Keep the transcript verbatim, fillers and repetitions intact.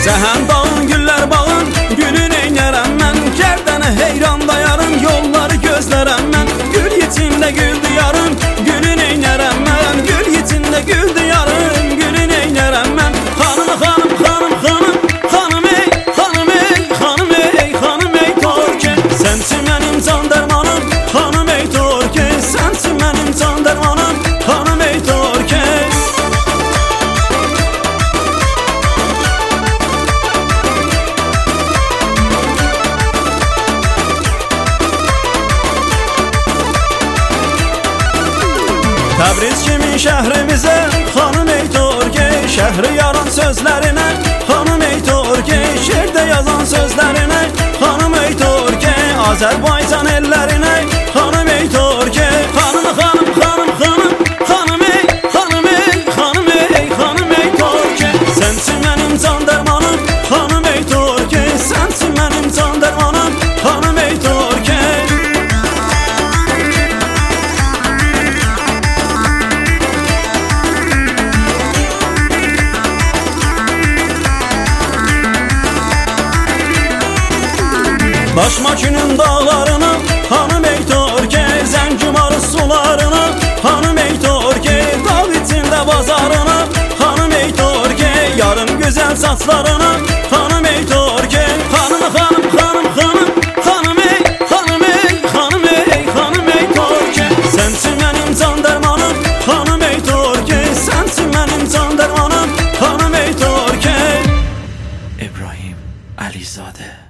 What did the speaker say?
Səhən dağın, güllər bağın, gülün eynərəm mən. Gərdəni heyran dayarım, yolları gözlərəm mən. Gül içində gül diyarım, gülün eynərəm mən. Gül içində gül diyarım, gülün eynərəm mən. Xanım, xanım, xanım, xanım, xanım ey, xanım ey, xanım ey, xanım ey Türkiye. Sənsin mənim can dərmanım, xanım ey Türkiye. Sənsin mənim can dərmanım, xanım ey Türkiye. Təbriz kimin şəhrimizə, xanım ey Türkiye. Şəhri yaran sözlərinə, xanım ey Türkiye. Şeirdə yazan sözlərinə, xanım ey Türkiye. Azərbaycan ellərinə, xanım ey Türkiye. Xanım, xanım, xanım, xanım, xanım ey, xanım ey, xanım ey, xanım ey Türkiye. Sənsin mənim can dərmanım, xanım ey Türkiye. Sənsin mənim can dərmanım, xanım ey Türkiye. Daşmakin'in dağlarına, hanım ey Türkiye. Zəngimarın sularına, hanım ey Türkiye. Dağ içində bazarına, hanım ey Türkiye. Yarım güzel saçlarına, hanım ey Türkiye. Hanım, hanım, hanım, hanım, hanım ey, hanım ey, hanım ey, hanım ey Türkiye. Sənsin mənim can dərmanım, hanım ey Türkiye. Sənsin mənim can dərmanım, hanım ey Türkiye. İbrahim Alizadə.